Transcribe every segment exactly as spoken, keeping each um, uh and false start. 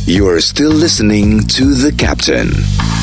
You are still listening to The Captain.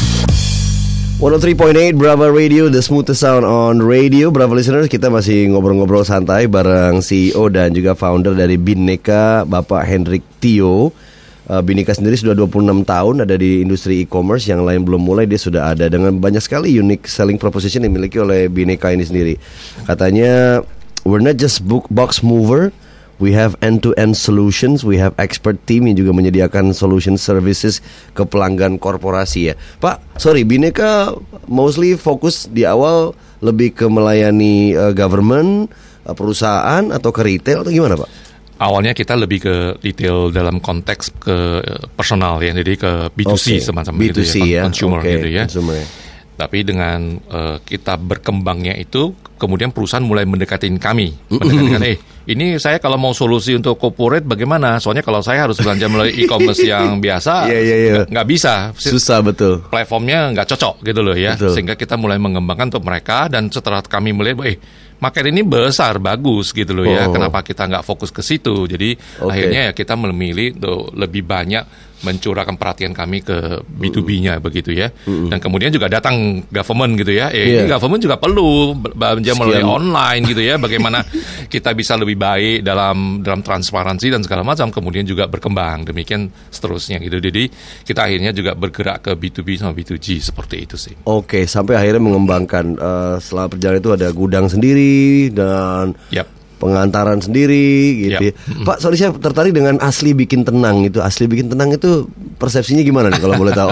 seratus tiga koma delapan Brava Radio, the smoothest sound on radio. Brava listeners, kita masih ngobrol-ngobrol santai bareng C E O dan juga founder dari Bhinneka, Bapak Hendrik Tio. uh, Bhinneka sendiri sudah dua puluh enam tahun ada di industri e-commerce. Yang lain belum mulai, dia sudah ada dengan banyak sekali unique selling proposition yang dimiliki oleh Bhinneka ini sendiri. Katanya, we're not just book box mover, we have end-to-end solutions. We have expert team yang juga menyediakan solution services ke pelanggan korporasi ya. Pak, sorry, Bhinneka mostly fokus di awal lebih ke melayani uh, government, uh, perusahaan atau ke retail atau gimana Pak? Awalnya kita lebih ke retail dalam konteks ke personal ya, jadi ke B two C okay. semacam B two C gitu ya, ya, consumer okay. gitu ya. Consumer. Tapi dengan uh, kita berkembangnya itu, kemudian perusahaan mulai mendekatin kami, mendekatin, eh ini saya kalau mau solusi untuk corporate bagaimana? Soalnya kalau saya harus belanja melalui e-commerce yang biasa, yeah, yeah, yeah. nggak bisa, susah betul. Platformnya nggak cocok gitu loh ya, betul. Sehingga kita mulai mengembangkan untuk mereka dan setelah kami melihat, eh market ini besar, bagus gitu loh ya. Oh. Kenapa kita nggak fokus ke situ? Jadi okay. akhirnya ya kita memilih untuk lebih banyak mencurahkan perhatian kami ke B two B-nya begitu ya. Mm-hmm. Dan kemudian juga datang government gitu ya. Eh, yeah. Ini government juga perlu belanja melalui online gitu ya. Bagaimana kita bisa lebih baik dalam dalam transparansi dan segala macam. Kemudian juga berkembang demikian seterusnya gitu. Jadi kita akhirnya juga bergerak ke B two B sama B two G seperti itu sih. Oke, okay, sampai akhirnya mengembangkan uh, setelah perjalanan itu ada gudang sendiri dan yep. pengantaran sendiri gitu. Yep. Ya. Pak, sorry saya tertarik dengan asli bikin tenang itu. Asli bikin tenang itu persepsinya gimana nih kalau boleh tahu?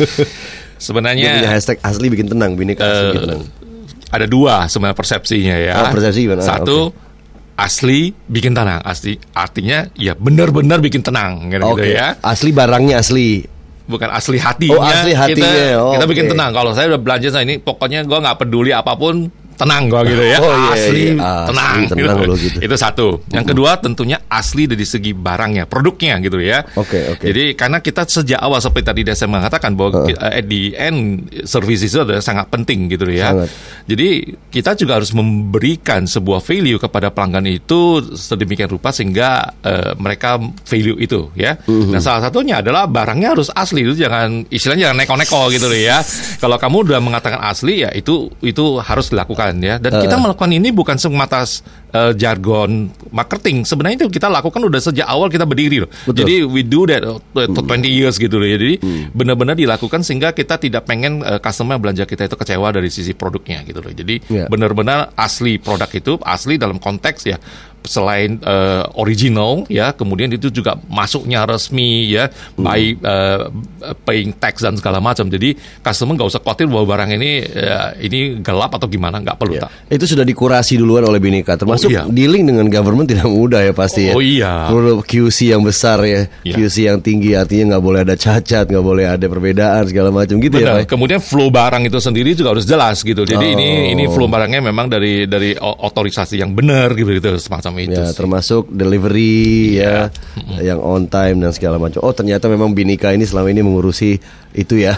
Sebenarnya punya hashtag asli bikin tenang, Bhinneka uh, asli bikin tenang. Ada dua sebenarnya persepsinya ya. Oh, persepsi gimana? Satu okay. asli bikin tenang, asli artinya ya benar-benar bikin tenang gitu, okay. gitu ya. Asli barangnya asli. Bukan asli hatinya. Oh, asli hatinya. Kita, oh, kita okay. bikin tenang. Kalau saya udah belanja saya ini pokoknya gue nggak peduli apapun, tenang gue gitu ya. Oh, iya, asli, iya. tenang, asli tenang gitu. Loh, gitu. Itu satu. Yang kedua tentunya asli dari segi barangnya, produknya gitu ya. Oke okay, oke. Okay. Jadi karena kita sejak awal seperti tadi saya mengatakan bahwa uh. at the end service itu adalah sangat penting gitu ya. Sangat. Jadi kita juga harus memberikan sebuah value kepada pelanggan itu sedemikian rupa sehingga uh, mereka value itu ya. Uh-huh. Nah salah satunya adalah barangnya harus asli, itu jangan istilahnya jangan neko-neko gitu loh ya. Kalau kamu udah mengatakan asli ya itu itu harus dilakukan ya. Dan uh. kita melakukan ini bukan semata uh, jargon marketing. Sebenarnya itu kita lakukan udah sejak awal kita berdiri loh. Betul. Jadi we do that uh, twenty years gitu loh ya. Jadi hmm. benar-benar dilakukan sehingga kita tidak pengen uh, customer belanja kita itu kecewa dari sisi produknya gitu loh. Jadi yeah. benar-benar asli produk itu, asli dalam konteks ya selain uh, original ya, kemudian itu juga masuknya resmi ya, hmm. by uh, paying tax dan segala macam. Jadi customer nggak usah khawatir bahwa barang ini uh, ini gelap atau gimana, nggak perlu. Yeah. Itu sudah dikurasi duluan oleh Bhinneka, termasuk oh, iya. dealing dengan government tidak mudah ya pasti ya. Oh iya. Perlu Q C yang besar ya, yeah. Q C yang tinggi, artinya nggak boleh ada cacat, nggak boleh ada perbedaan segala macam gitu. Benar. Ya. Kemudian flow barang itu sendiri juga harus jelas gitu. Jadi oh. ini ini flow barangnya memang dari dari otorisasi yang benar gitu gitu semacam itu. Ya, termasuk delivery yeah. ya, mm-hmm. yang on time dan segala macam. Oh ternyata memang Bhinneka ini selama ini mengurusi itu ya,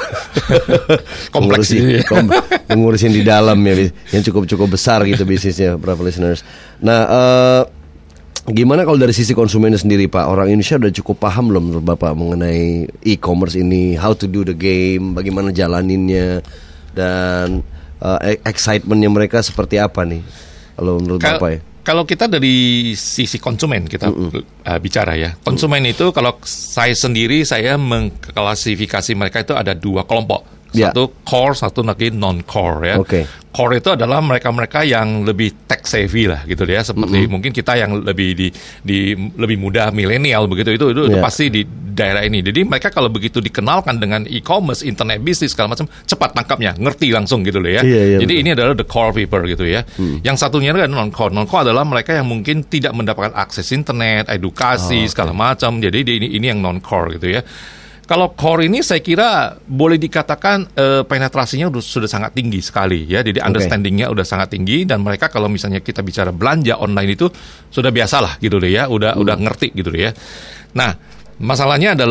kompleks mengurusi, kom, mengurusin di dalam ya, yang cukup cukup besar gitu bisnisnya, Brava listeners. Nah, uh, gimana kalau dari sisi konsumennya sendiri Pak? Orang Indonesia udah cukup paham belum menurut Bapak mengenai e-commerce ini, how to do the game, bagaimana jalaninnya, dan uh, excitementnya mereka seperti apa nih? Kalau menurut Kal- Bapak ya? Kalau kita dari sisi konsumen kita uh, bicara ya, konsumen itu kalau saya sendiri saya mengklasifikasi mereka itu ada dua kelompok. Satu yeah. core, satu lagi non-core ya. Okay. Core itu adalah mereka-mereka yang lebih tech savvy lah gitu ya, seperti mm-hmm. mungkin kita yang lebih di, di lebih muda milenial begitu itu itu, yeah. itu pasti di daerah ini. Jadi mereka kalau begitu dikenalkan dengan e-commerce, internet bisnis segala macam, cepat tangkapnya, ngerti langsung gitu loh ya. Yeah, yeah, Jadi betul. ini adalah the core people gitu ya. Mm. Yang satunya adalah non-core. Non-core adalah mereka yang mungkin tidak mendapatkan akses internet, edukasi oh, segala okay. macam. Jadi ini ini yang non-core gitu ya. Kalau core ini saya kira boleh dikatakan uh, penetrasinya udah, sudah sangat tinggi sekali ya. Jadi okay. understandingnya udah sangat tinggi dan mereka kalau misalnya kita bicara belanja online itu sudah biasalah gitu deh ya, udah hmm. udah ngerti gitu deh ya. Nah, masalahnya adalah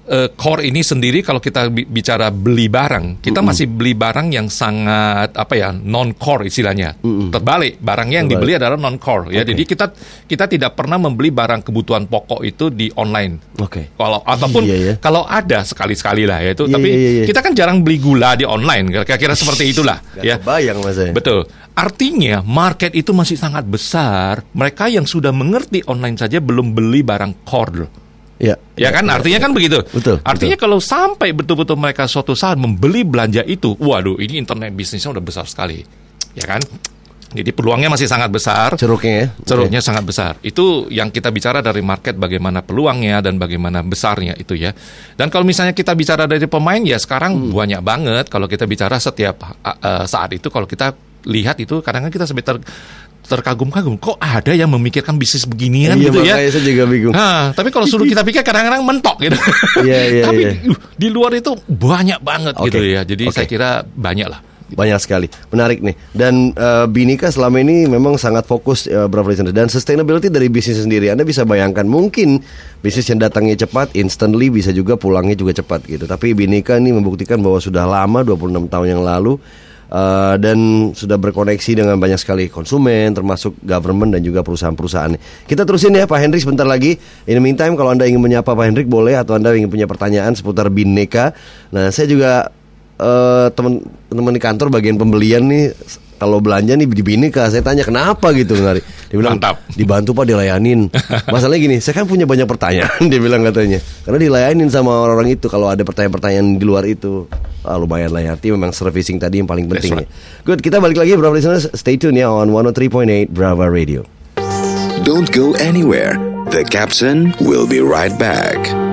uh, core ini sendiri kalau kita bi- bicara beli barang, kita mm-hmm. masih beli barang yang sangat apa ya, non-core istilahnya. Mm-hmm. Terbalik, barangnya yang Terbalik. dibeli adalah non-core ya. Okay. Jadi kita kita tidak pernah membeli barang kebutuhan pokok itu di online. Oke. Okay. Kalau ataupun iya, iya. kalau ada sekali-sekali lah ya itu, iya, tapi iya, iya. kita kan jarang beli gula di online. Kira-kira seperti itulah ya. Kebayang Mas. Betul. Artinya market itu masih sangat besar. Mereka yang sudah mengerti online saja belum beli barang core. Ya, ya kan, ya, artinya ya, kan begitu. Betul. Artinya betul. kalau sampai betul-betul mereka suatu saat membeli belanja itu, waduh, ini internet bisnisnya udah besar sekali, ya kan? Jadi peluangnya masih sangat besar. Ceruknya ya? Ceruknya okay. sangat besar. Itu yang kita bicara dari market, bagaimana peluangnya dan bagaimana besarnya itu ya. Dan kalau misalnya kita bicara dari pemain, ya sekarang hmm. banyak banget. Kalau kita bicara setiap uh, saat itu, kalau kita lihat itu, kadang-kadang kita sampai ter terkagum-kagum, kok ada yang memikirkan bisnis beginian iya, gitu ya. Iya, saya juga bingung. Nah, tapi kalau suruh kita pikir kadang-kadang mentok gitu. Iya, iya, tapi iya. Uh, di luar itu banyak banget okay. gitu ya. Jadi okay. saya kira banyak lah. Banyak sekali, menarik nih. Dan uh, Bhinneka selama ini memang sangat fokus uh, Bravo listeners. Dan sustainability dari bisnis sendiri, Anda bisa bayangkan mungkin bisnis yang datangnya cepat, instantly, bisa juga pulangnya juga cepat gitu. Tapi Bhinneka ini membuktikan bahwa sudah lama, dua puluh enam tahun yang lalu, Uh, dan sudah berkoneksi dengan banyak sekali konsumen, termasuk government dan juga perusahaan-perusahaan. Kita terusin ya Pak Hendrik sebentar lagi. In the meantime, kalau Anda ingin menyapa Pak Hendrik boleh, atau Anda ingin punya pertanyaan seputar Bhinneka. Nah, saya juga uh, teman-teman di kantor bagian pembelian nih, kalau belanja nih di Bhinneka, saya tanya kenapa gitu Nari. Dia bilang, mantap, dibantu Pak, dilayanin. Masalahnya gini, saya kan punya banyak pertanyaan, dia bilang katanya. Karena dilayanin sama orang-orang itu kalau ada pertanyaan-pertanyaan di luar itu. Ah, lumayan lah ya, artinya memang servicing tadi yang paling penting right. ya. Good, kita balik lagi Bravo listeners, stay tune ya on one oh three point eight Bravo Radio. Don't go anywhere. The Captain will be right back.